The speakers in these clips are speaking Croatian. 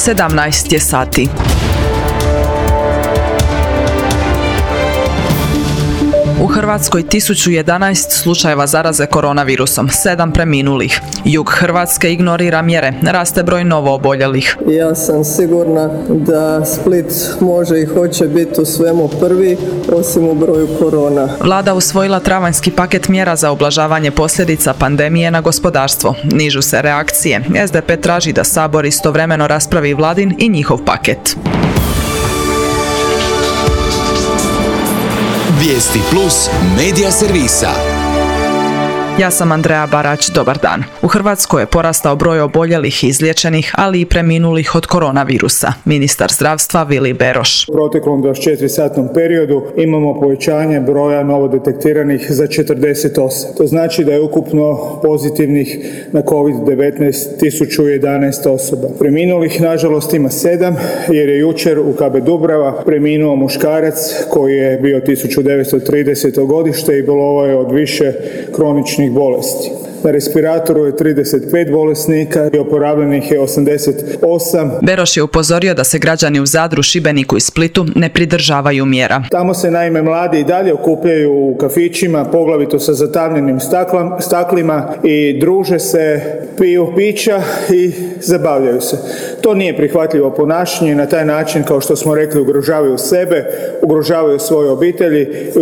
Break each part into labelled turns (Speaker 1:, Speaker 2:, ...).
Speaker 1: 17 je sati. U Hrvatskoj 1011 slučajeva zaraze koronavirusom, 7 preminulih. Jug Hrvatske ignorira mjere, raste broj novooboljelih.
Speaker 2: Ja sam sigurna da Split može i hoće biti u svemu prvi, osim u broju korona.
Speaker 1: Vlada usvojila travanjski paket mjera za ublažavanje posljedica pandemije na gospodarstvo. Nižu se reakcije. SDP traži da Sabor istovremeno raspravi Vladin i njihov paket.
Speaker 3: Vijesti plus medija servisa.
Speaker 1: Ja sam Andreja Barać, dobar dan. U Hrvatskoj je porastao broj oboljelih i izliječenih, ali i preminulih od koronavirusa. Ministar zdravstva Vili Beroš.
Speaker 4: U proteklom 24-satnom periodu imamo povećanje broja novodetektiranih za 48. To znači da je ukupno pozitivnih na COVID-19 1011 osoba. Preminulih, nažalost, ima 7, jer je jučer u KB Dubrava preminuo muškarac koji je bio 1930. godište i bolovao je od više kroničnih bolesti. Na respiratoru je 35 bolesnika i oporavljenih je 88.
Speaker 1: Beroš je upozorio da se građani u Zadru, Šibeniku i Splitu ne pridržavaju mjera.
Speaker 4: Tamo se naime mladi i dalje okupljaju u kafićima, poglavito sa zatamljenim staklima i druže se, piju pića i zabavljaju se. To nije prihvatljivo ponašanje i na taj način, kao što smo rekli, ugrožavaju sebe, ugrožavaju svoje obitelji i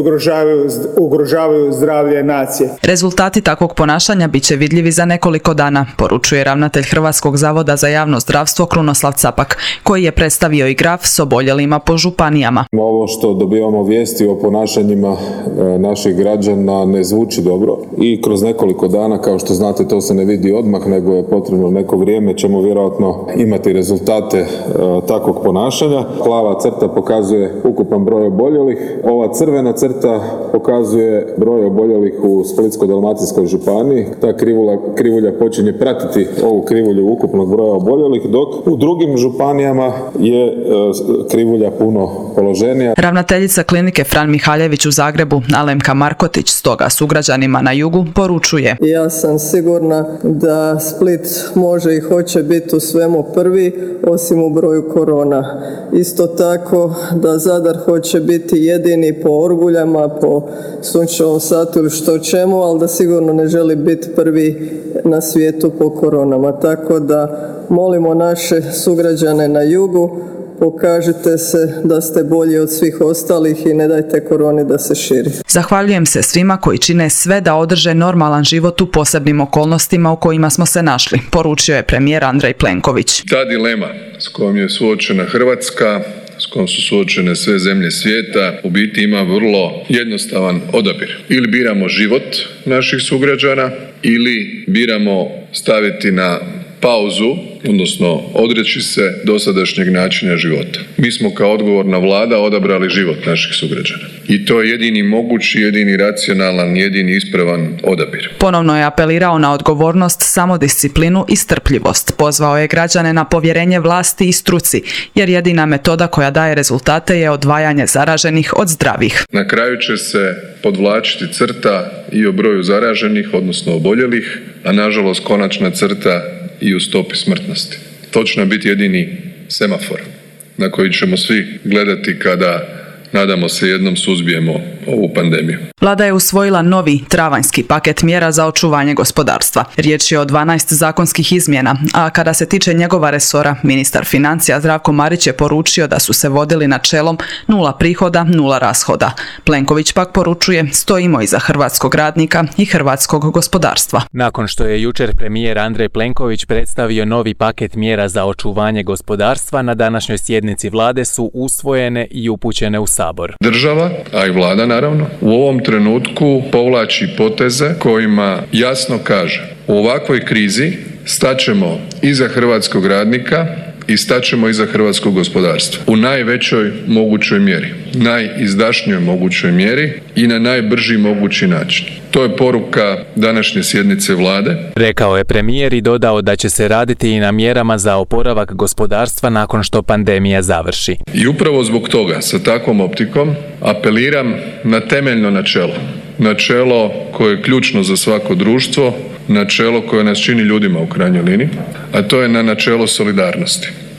Speaker 4: ugrožavaju zdravlje nacije.
Speaker 1: Rezultati takvog ponašanja bit će vidljivi za nekoliko dana, poručuje ravnatelj Hrvatskog zavoda za javno zdravstvo Krunoslav Capak, koji je predstavio i graf s oboljelima po županijama.
Speaker 5: Ovo što dobivamo vijesti o ponašanjima naših građana ne zvuči dobro i kroz nekoliko dana, kao što znate, to se ne vidi odmah, nego je potrebno neko vrijeme, ćemo vjerojatno imati rezultate takvog ponašanja. Plava crta pokazuje ukupan broj oboljelih, ova crvena crta pokazuje broj oboljelih u Splitsko-dalmatinskoj županiji. Ta krivulja počinje pratiti ovu krivulju ukupnog broja oboljelih, dok u drugim županijama je krivulja puno položenija.
Speaker 1: Ravnateljica klinike Fran Mihaljević u Zagrebu, Alemka Markotić, stoga sugrađanima na jugu poručuje.
Speaker 2: Ja sam sigurna da Split može i hoće biti u svemu prvi, osim u broju korona. Isto tako da Zadar hoće biti jedini po orguljama, po sunčevom satu ili što čemu, ali da sigurno ne želi biti prvi na svijetu po koronama. Tako da molimo naše sugrađane na jugu, pokažite se da ste bolji od svih ostalih i ne dajte koroni da se širi.
Speaker 1: Zahvaljujem se svima koji čine sve da održe normalan život u posebnim okolnostima u kojima smo se našli, poručio je premijer Andrej Plenković.
Speaker 6: Ta dilema s kojom je suočena Hrvatska, s kojom su suočene sve zemlje svijeta, u biti ima vrlo jednostavan odabir. Ili biramo život naših sugrađana, ili biramo staviti na pauzu, odnosno odreći se dosadašnjeg načina života. Mi smo kao odgovorna vlada odabrali život naših sugrađana. I to je jedini mogući, jedini racionalan, jedini ispravan odabir.
Speaker 1: Ponovno je apelirao na odgovornost, samodisciplinu i strpljivost. Pozvao je građane na povjerenje vlasti i struci, jer jedina metoda koja daje rezultate je odvajanje zaraženih od zdravih.
Speaker 6: Na kraju će se podvlačiti crta i o broju zaraženih, odnosno oboljelih, a nažalost konačna crta i u stopi smrtnosti. To će nam biti jedini semafor na koji ćemo svi gledati kada, nadamo se, jednom suzbijemo ovu pandemiju.
Speaker 1: Vlada je usvojila novi travanjski paket mjera za očuvanje gospodarstva. Riječ je o 12 zakonskih izmjena, a kada se tiče njegova resora, ministar financija Zdravko Marić je poručio da su se vodili načelom 0 prihoda, 0 rashoda. Plenković pak poručuje, stojimo iza hrvatskog radnika i hrvatskog gospodarstva.
Speaker 7: Nakon što je jučer premijer Andrej Plenković predstavio novi paket mjera za očuvanje gospodarstva, na današnjoj sjednici vlade su usvojene i upućene u Sabor.
Speaker 6: Država, a i vlada naravno, u ovom trenutku povlači poteze kojima jasno kaže: u ovakvoj krizi staćemo iza hrvatskog radnika i staćemo iza hrvatskog gospodarstva u najvećoj mogućoj mjeri, najizdašnijoj mogućoj mjeri i na najbrži mogući način. To je poruka današnje sjednice vlade.
Speaker 7: Rekao je premijer i dodao da će se raditi i na mjerama za oporavak gospodarstva nakon što pandemija završi.
Speaker 6: I upravo zbog toga, sa takvom optikom, apeliram na temeljno načelo. Načelo koje je ključno za svako društvo, načelo koje nas čini ljudima u krajnjoj liniji, a to je na načelo solidarnosti.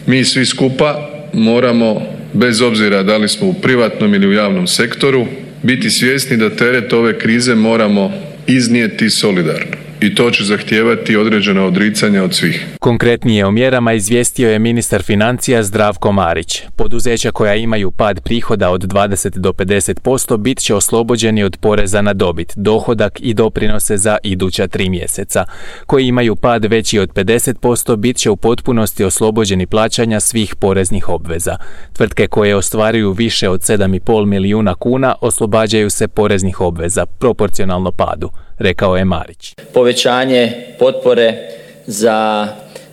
Speaker 6: Mi svi skupa moramo, bez obzira da li smo u privatnom ili u javnom sektoru, biti svjesni da teret ove krize moramo iznijeti solidarno. I to će zahtijevati određena odricanja od svih.
Speaker 7: Konkretnije o mjerama izvijestio je ministar financija Zdravko Marić. Poduzeća koja imaju pad prihoda od 20 do 50% bit će oslobođeni od poreza na dobit, dohodak i doprinose za iduća 3 mjeseca. Koji imaju pad veći od 50% bit će u potpunosti oslobođeni plaćanja svih poreznih obveza. Tvrtke koje ostvaruju više od 7,5 milijuna kuna oslobađaju se poreznih obveza, proporcionalno padu, rekao je Marić.
Speaker 8: Povećanje potpore za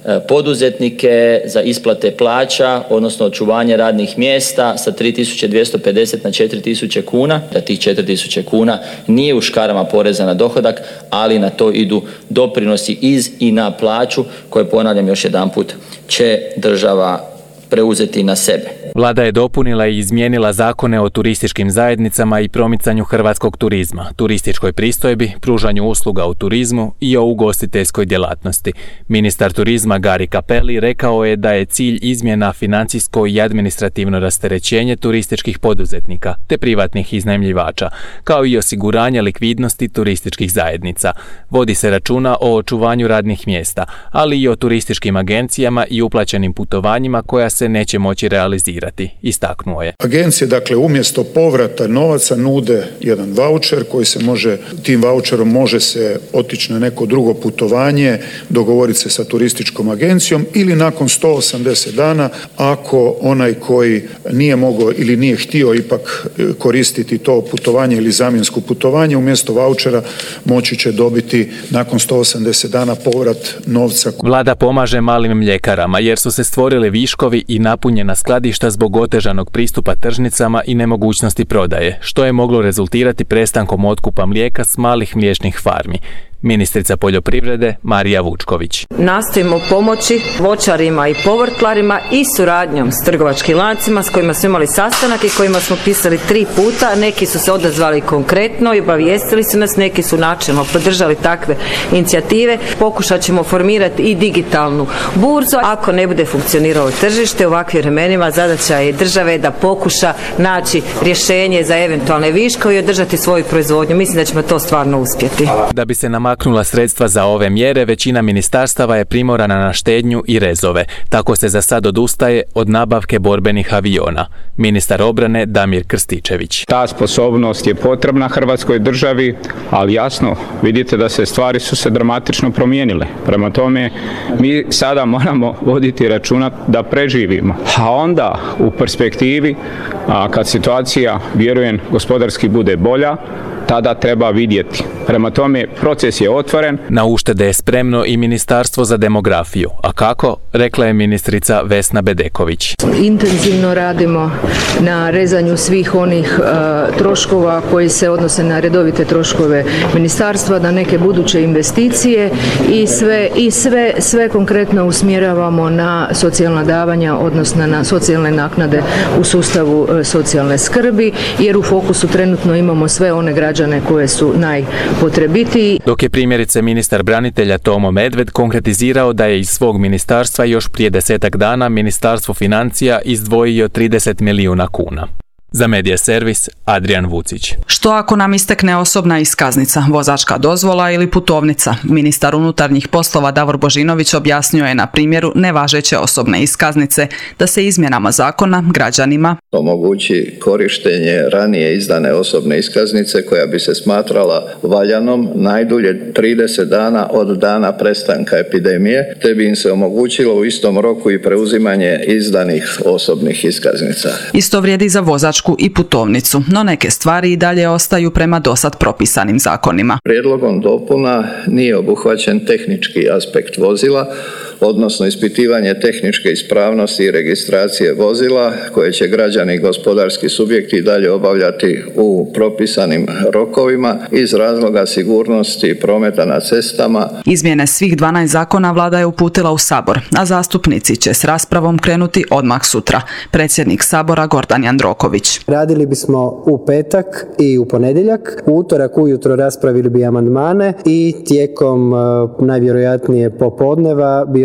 Speaker 8: poduzetnike, za isplate plaća, odnosno očuvanje radnih mjesta sa 3.250 na 4.000 kuna, da tih 4.000 kuna nije u škarama poreza na dohodak, ali na to idu doprinosi iz i na plaću koje, ponavljam još jedanput, će država preuzeti na sebe.
Speaker 7: Vlada je dopunila i izmijenila zakone o turističkim zajednicama i promicanju hrvatskog turizma, turističkoj pristojbi, pružanju usluga u turizmu i o ugostiteljskoj djelatnosti. Ministar turizma Gari Cappelli rekao je da je cilj izmjena financijsko i administrativno rasterećenje turističkih poduzetnika te privatnih iznajmljivača, kao i osiguranje likvidnosti turističkih zajednica. Vodi se računa o očuvanju radnih mjesta, ali i o turističkim agencijama i uplaćenim putovanjima koja se neće moći realizirati, istaknuo je.
Speaker 9: Agencije, dakle, umjesto povrata novaca nude jedan vaučer koji se može, tim vaučerom može se otići na neko drugo putovanje, dogovoriti se sa turističkom agencijom ili nakon 180 dana ako onaj koji nije mogao ili nije htio ipak koristiti to putovanje ili zamjensko putovanje, umjesto vaučera moći će dobiti nakon 180 dana povrat novca.
Speaker 7: Vlada pomaže malim mljekarama jer su se stvorili viškovi i napunjena skladišta zbog otežanog pristupa tržnicama i nemogućnosti prodaje, što je moglo rezultirati prestankom otkupa mlijeka s malih mliječnih farmi. Ministrica poljoprivrede Marija Vučković.
Speaker 10: Nastojimo pomoći voćarima i povrtlarima i suradnjom s trgovačkim lancima s kojima smo imali sastanak i kojima smo pisali 3 puta. Neki su se odazvali konkretno i obavijestili su nas, neki su načelno podržali takve inicijative. Pokušat ćemo formirati i digitalnu burzu. Ako ne bude funkcioniralo tržište u ovakvim vremenima, zadaća je države da pokuša naći rješenje za eventualne viškove i održati svoju proizvodnju. Mislim da ćemo to stvarno uspjeti.
Speaker 7: Da bi se namaknula sredstva za ove mjere, većina ministarstava je primorana na štednju i rezove. Tako se za sad odustaje od nabavke borbenih aviona. Ministar obrane Damir Krstičević.
Speaker 11: Ta sposobnost je potrebna Hrvatskoj državi, ali jasno, vidite da stvari su se dramatično promijenile. Prema tome, mi sada moramo voditi računa da preživimo. A onda u perspektivi, kad situacija, vjerujem, gospodarski bude bolja, tada treba vidjeti. Prema tome, proces je otvoren.
Speaker 7: Na uštede je spremno i Ministarstvo za demografiju. A kako? Rekla je ministrica Vesna Bedeković.
Speaker 12: Intenzivno radimo na rezanju svih onih troškova koji se odnose na redovite troškove ministarstva, na neke buduće investicije i sve konkretno usmjeravamo na socijalna davanja, odnosno na socijalne naknade u sustavu socijalne skrbi, jer u fokusu trenutno imamo sve one građane koje su najpotrebitiji.
Speaker 7: Dok je primjerice ministar branitelja Tomo Medved konkretizirao da je iz svog ministarstva još prije 10-ak dana Ministarstvo financija izdvojio 30 milijuna kuna. Za Medija servis Adrian Vucić.
Speaker 1: Što ako nam istekne osobna iskaznica, vozačka dozvola ili putovnica? Ministar unutarnjih poslova Davor Božinović objasnio je na primjeru nevažeće osobne iskaznice da se izmjenama zakona građanima
Speaker 13: omogući korištenje ranije izdane osobne iskaznice koja bi se smatrala valjanom najdulje 30 dana od dana prestanka epidemije, te bi im se omogućilo u istom roku i preuzimanje izdanih osobnih iskaznica.
Speaker 1: Isto vrijedi za vozačku i putovnicu, no neke stvari i dalje ostaju prema dosad propisanim zakonima.
Speaker 13: Prijedlogom dopuna nije obuhvaćen tehnički aspekt vozila, odnosno ispitivanje tehničke ispravnosti i registracije vozila koje će građani i gospodarski subjekti dalje obavljati u propisanim rokovima iz razloga sigurnosti prometa na cestama.
Speaker 1: Izmjene svih 12 zakona Vlada je uputila u Sabor, a zastupnici će s raspravom krenuti odmah sutra. Predsjednik Sabora Gordan Jandroković.
Speaker 14: Radili bismo u petak i u ponedjeljak, u utorak ujutro raspravili bi amandmane i tijekom najvjerojatnije popodneva bi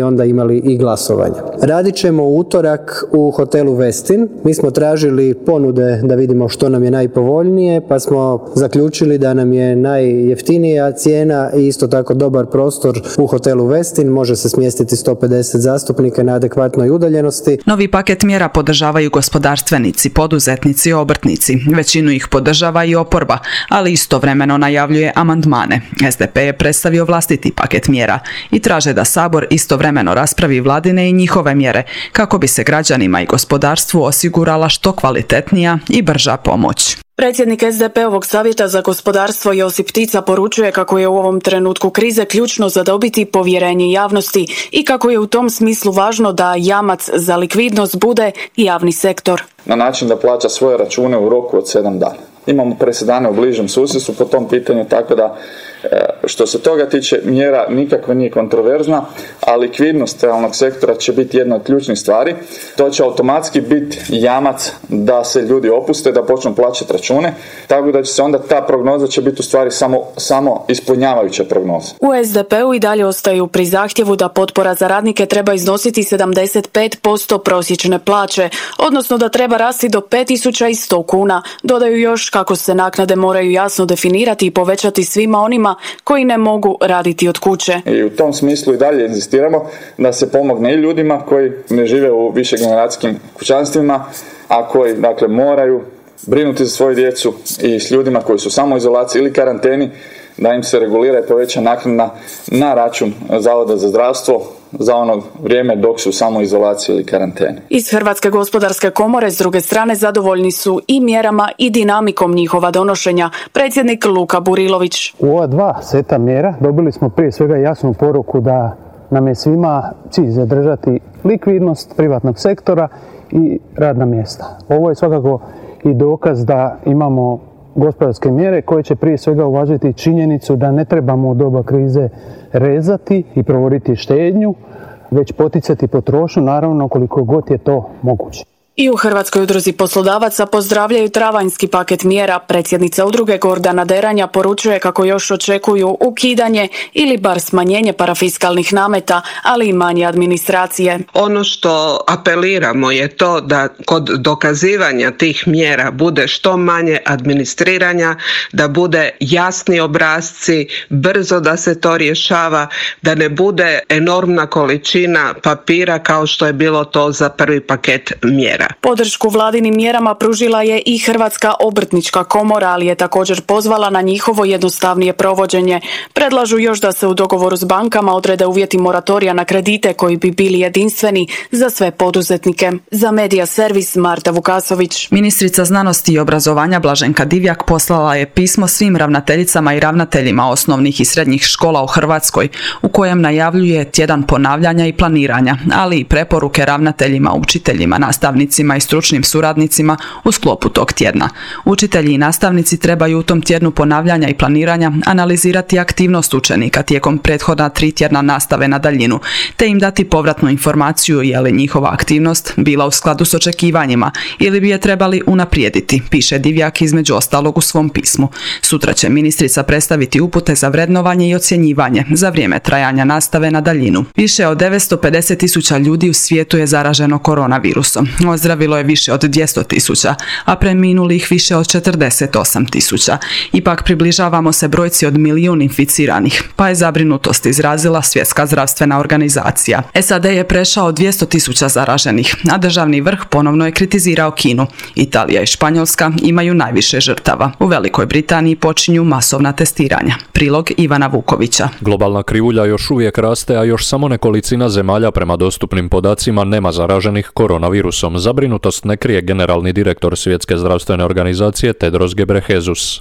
Speaker 14: onda imali i glasovanje. Radit ćemo u utorak u hotelu Westin. Mi smo tražili ponude da vidimo što nam je najpovoljnije, pa smo zaključili da nam je najjeftinija cijena i isto tako dobar prostor u hotelu Westin. Može se smjestiti 150 zastupnika na adekvatnoj udaljenosti.
Speaker 1: Novi paket mjera podržavaju gospodarstvenici, poduzetnici i obrtnici. Većinu ih podržava i oporba, ali istovremeno najavljuje amandmane. SDP je predstavio vlastiti paket mjera i traže da Sabor istovremeno raspravi vladine i njihove mjere kako bi se građanima i gospodarstvu osigurala što kvalitetnija i brža pomoć.
Speaker 15: Predsjednik SDP-ovog savjeta za gospodarstvo Josip Tica poručuje kako je u ovom trenutku krize ključno zadobiti povjerenje javnosti i kako je u tom smislu važno da jamac za likvidnost bude javni sektor.
Speaker 16: Na način da plaća svoje račune u roku od 7 dana. Imamo presedane u bližem susjedstvu po tom pitanju, tako da što se toga tiče mjera nikakva nije kontroverzna, a likvidnost realnog sektora će biti jedna od ključnih stvari. To će automatski biti jamac da se ljudi opuste, da počnu plaćati račune, tako da će se onda ta prognoza će biti u stvari samo ispunjavajuća prognoza.
Speaker 15: U SDP-u i dalje ostaju pri zahtjevu da potpora za radnike treba iznositi 75% prosječne plaće, odnosno da treba rasti do 5.100 kuna. Dodaju još kako se naknade moraju jasno definirati i povećati svima onima koji ne mogu raditi od kuće.
Speaker 16: I u tom smislu i dalje inzistiramo da se pomogne i ljudima koji ne žive u višegeneracijskim kućanstvima, a koji dakle moraju brinuti za svoju djecu, i s ljudima koji su u samoizolaciji ili karanteni, da im se regulira i poveća naknada na račun Zavoda za zdravstvo za ono vrijeme dok su u samoizolaciji ili karanteni.
Speaker 15: Iz Hrvatske gospodarske komore s druge strane zadovoljni su i mjerama i dinamikom njihova donošenja. Predsjednik Luka Burilović.
Speaker 17: U ova dva seta mjera dobili smo prije svega jasnu poruku da nam je svima cilj zadržati likvidnost privatnog sektora i radna mjesta. Ovo je svakako i dokaz da imamo gospodarske mjere koje će prije svega uvažiti činjenicu da ne trebamo u doba krize rezati i provoditi štednju, već poticati potrošnju, naravno koliko god je to moguće.
Speaker 15: I u Hrvatskoj udruzi poslodavaca pozdravljaju travanjski paket mjera. Predsjednica udruge Gordana Deranja poručuje kako još očekuju ukidanje ili bar smanjenje parafiskalnih nameta, ali i manje administracije.
Speaker 18: Ono što apeliramo je to da kod dokazivanja tih mjera bude što manje administriranja, da bude jasni obrasci, brzo da se to rješava, da ne bude enormna količina papira kao što je bilo to za prvi paket mjera.
Speaker 15: Podršku vladinim mjerama pružila je i Hrvatska obrtnička komora, ali je također pozvala na njihovo jednostavnije provođenje. Predlažu još da se u dogovoru s bankama odrede uvjeti moratorija na kredite koji bi bili jedinstveni za sve poduzetnike. Za Medija servis Marta Vukasović.
Speaker 1: Ministrica znanosti i obrazovanja Blaženka Divjak poslala je pismo svim ravnateljicama i ravnateljima osnovnih i srednjih škola u Hrvatskoj, u kojem najavljuje tjedan ponavljanja i planiranja, ali i preporuke ravnateljima, učiteljima, nastavnicima i stručnim suradnicima u sklopu tog tjedna. Učitelji i nastavnici trebaju u tom tjednu ponavljanja i planiranja analizirati aktivnost učenika tijekom prethodna 3 tjedna nastave na daljinu, te im dati povratnu informaciju je li njihova aktivnost bila u skladu s očekivanjima ili bi je trebali unaprijediti, piše Divjak između ostalog u svom pismu. Sutra će ministrica predstaviti upute za vrednovanje i ocjenjivanje za vrijeme trajanja nastave na daljinu. Više od 950.000 ljudi u svijetu je zaraženo koronavirusom. Ozdravilo je više od 200.000, a preminulih više od 48.000. Ipak približavamo se brojci od 1 milijun inficiranih, pa je zabrinutost izrazila Svjetska zdravstvena organizacija. SAD je prešao 200.000 zaraženih, a državni vrh ponovno je kritizirao Kinu. Italija i Španjolska imaju najviše žrtava. U Velikoj Britaniji počinju masovna testiranja. Prilog Ivana Vukovića.
Speaker 19: Globalna krivulja još uvijek raste, a još samo nekolicina zemalja prema dostupnim podacima nema zaraženih koronavirusom. Zabrinutost ne krije generalni direktor Svjetske zdravstvene organizacije Tedros Ghebreyesus.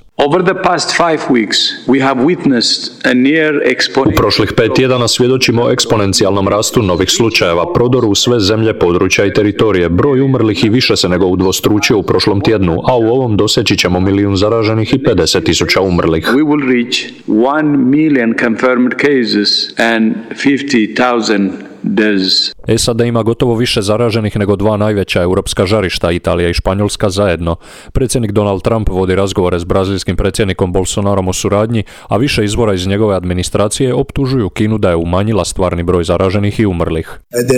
Speaker 20: U prošlih 5 tjedana svjedočimo eksponencijalnom rastu novih slučajeva, prodoru u sve zemlje, područja i teritorije. Broj umrlih i više se nego udvostručio u prošlom tjednu, a u ovom doseći ćemo 1 milijun zaraženih i 50.000 umrlih.
Speaker 21: We will reach 1 million confirmed cases and 50,000
Speaker 20: SAD ima gotovo više zaraženih nego dva najveća europska žarišta, Italija i Španjolska zajedno. Predsjednik Donald Trump vodi razgovore s brazilskim predsjednikom Bolsonarom o suradnji, a više izvora iz njegove administracije optužuju Kinu da je umanjila stvarni broj zaraženih i umrlih.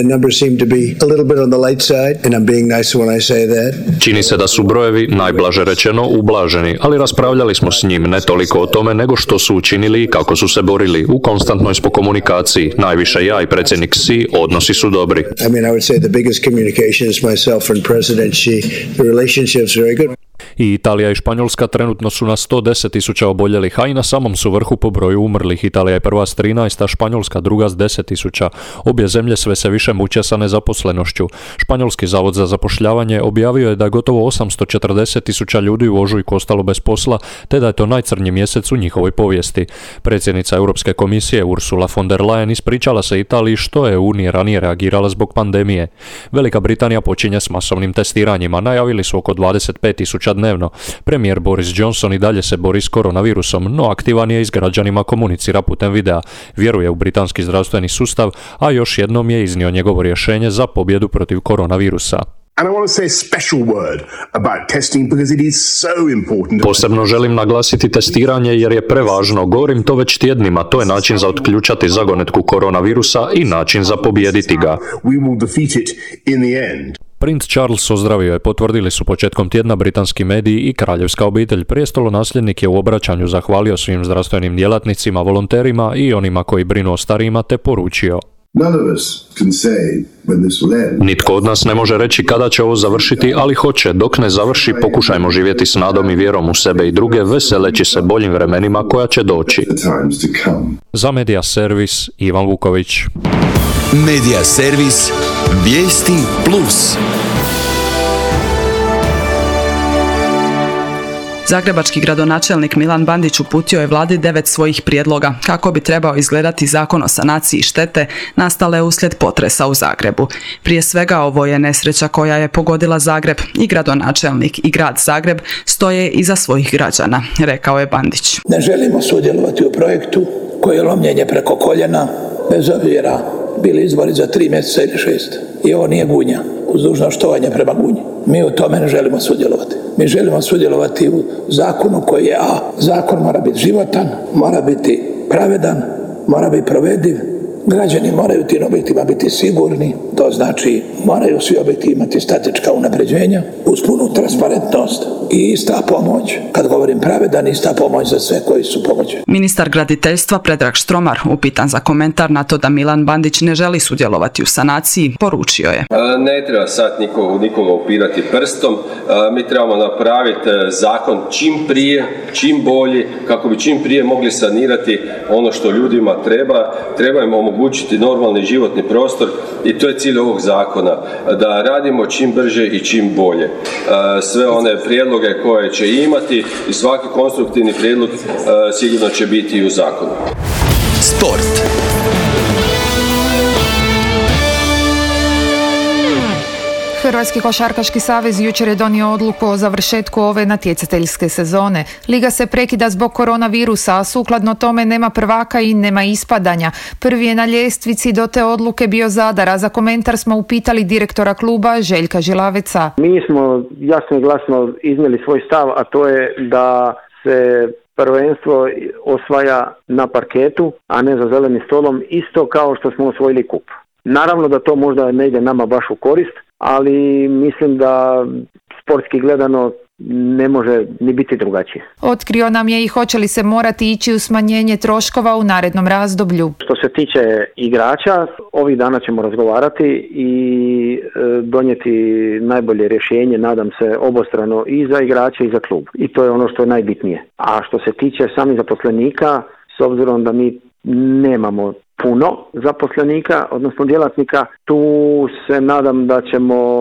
Speaker 20: Čini se da su brojevi, najblaže rečeno, ublaženi, ali raspravljali smo s njim ne toliko o tome nego što su učinili i kako su se borili. U konstantnoj smo komunikaciji, najviše ja i predsjednik Xi, odnosi su dobri. I Italija i Španjolska trenutno su na 110.000 oboljelih, a i na samom su vrhu po broju umrlih. Italija je prva s 13, a Španjolska druga s 10.000. Obje zemlje sve se više muče sa nezaposlenošću. Španjolski zavod za zapošljavanje objavio je da je gotovo 840.000 ljudi u ožujku ostalo bez posla, te da je to najcrnji mjesec u njihovoj povijesti. Predsjednica Europske komisije Ursula von der Leyen ispričala se Italiji što je Unija ranije reagirala zbog pandemije. Velika Britanija počinje s masovnim testiranjima, najavili su oko 25.000 dnevno. Premijer Boris Johnson i dalje se bori s koronavirusom, no aktivan je i s građanima komunicira putem videa. Vjeruje u britanski zdravstveni sustav, a još jednom je iznio njegovo rješenje za pobjedu protiv koronavirusa. Posebno želim naglasiti testiranje jer je prevažno. Govorim to već tjednima. To je način za otključati zagonetku koronavirusa i način za pobijediti ga. Princ Charles ozdravio je, potvrdili su početkom tjedna britanski mediji i kraljevska obitelj. Prijestolonasljednik je u obraćanju zahvalio svim zdravstvenim djelatnicima, volonterima i onima koji brinu o starijima, te poručio: Nitko od nas ne može reći kada će ovo završiti, ali hoće. Dok ne završi, pokušajmo živjeti s nadom i vjerom u sebe i druge, veseleći se boljim vremenima koja će doći. Za Media Servis, Ivan Vuković.
Speaker 3: Media Servis, vijesti plus.
Speaker 1: Zagrebački gradonačelnik Milan Bandić uputio je vladi 9 svojih prijedloga kako bi trebao izgledati zakon o sanaciji štete nastale uslijed potresa u Zagrebu. Prije svega ovo je nesreća koja je pogodila Zagreb i gradonačelnik i grad Zagreb stoje iza svojih građana, rekao je Bandić.
Speaker 21: Ne želimo sudjelovati u projektu koji je lomljenje preko koljena, bez obzira bili izbori za 3 mjeseca ili 6. I ovo nije Gunja, uz dužno štovanje prema Gunji. Mi u tome ne želimo sudjelovati. Mi želimo sudjelovati u zakonu koji je zakon mora biti životan, mora biti pravedan, mora biti provediv. Građani moraju tim objektima biti sigurni, to znači moraju svi objekti imati statička unapređenja uz punu transparentnost i ista pomoć. Kad govorim pravedan, ista pomoć za sve koji su pomoćeni.
Speaker 1: Ministar graditeljstva Predrag Štromar, upitan za komentar na to da Milan Bandić ne želi sudjelovati u sanaciji, poručio je:
Speaker 22: Ne treba sad nikoga upirati prstom, mi trebamo napraviti zakon čim prije, čim bolji, kako bi čim prije mogli sanirati ono što ljudima treba im omogućiti normalni životni prostor i to je cilj ovog zakona, da radimo čim brže i čim bolje. Sve one prijedloge koje će imati i svaki konstruktivni prijedlog sigurno će biti i u zakonu.
Speaker 3: Sport.
Speaker 23: Hrvatski košarkaški savez jučer je donio odluku o završetku ove natjecateljske sezone. Liga se prekida zbog koronavirusa, a sukladno tome nema prvaka i nema ispadanja. Prvi je na ljestvici do te odluke bio Zadar, a za komentar smo upitali direktora kluba Željka Žilaveca.
Speaker 24: Mi smo jasno i glasno iznijeli svoj stav, a to je da se prvenstvo osvaja na parketu, a ne za zelenim stolom, isto kao što smo osvojili kup. Naravno da to možda ne ide nama baš u korist, ali mislim da sportski gledano ne može ni biti drugačije.
Speaker 23: Otkrio nam je i hoće li se morati ići u smanjenje troškova u narednom razdoblju.
Speaker 24: Što se tiče igrača, ovih dana ćemo razgovarati i donijeti najbolje rješenje, nadam se, obostrano i za igrače i za klub. I to je ono što je najbitnije. A što se tiče samih zaposlenika, s obzirom da mi nemamo puno zaposlenika, odnosno djelatnika, tu se nadam da ćemo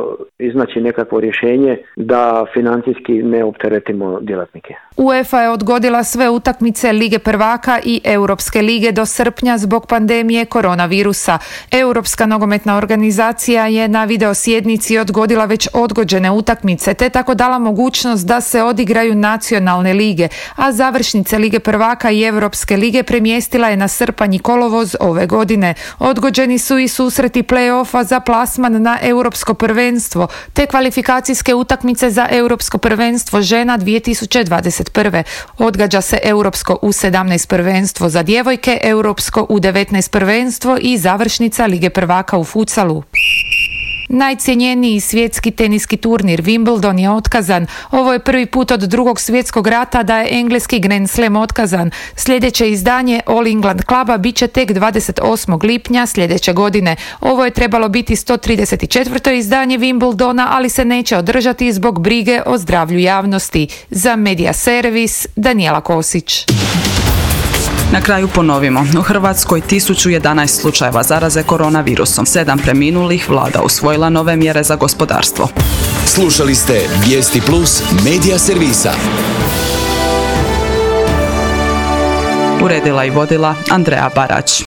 Speaker 24: iznaći nekakvo rješenje da financijski ne opteretimo djelatnike.
Speaker 23: UEFA je odgodila sve utakmice Lige prvaka i Europske lige do srpnja zbog pandemije koronavirusa. Europska nogometna organizacija je na video sjednici odgodila već odgođene utakmice, te tako dala mogućnost da se odigraju nacionalne lige, a završnice Lige prvaka i Europske lige premjestila je na srpanj i kolovoz ove godine. Odgođeni su i susreti play-offa za plasman na Europsko prvenstvo, te kvalifikacijske utakmice za Europsko prvenstvo žena 2021. Odgađa se Europsko U17 prvenstvo za djevojke, Europsko U19 prvenstvo i završnica Lige prvaka u futsalu. Najcjenjeniji svjetski teniski turnir Wimbledon je otkazan. Ovo je prvi put od Drugog svjetskog rata da je engleski Grand Slam otkazan. Sljedeće izdanje All England kluba bit će tek 28. lipnja sljedeće godine. Ovo je trebalo biti 134. izdanje Wimbledona, ali se neće održati zbog brige o zdravlju javnosti. Za Media Servis, Danijela Kosić.
Speaker 1: Na kraju ponovimo, u Hrvatskoj 1011 slučajeva zaraze koronavirusom, 7 preminulih, vlada usvojila nove mjere za gospodarstvo.
Speaker 3: Slušali ste Vijesti Plus Media Servisa.
Speaker 1: Uredila i vodila Andreja Barać.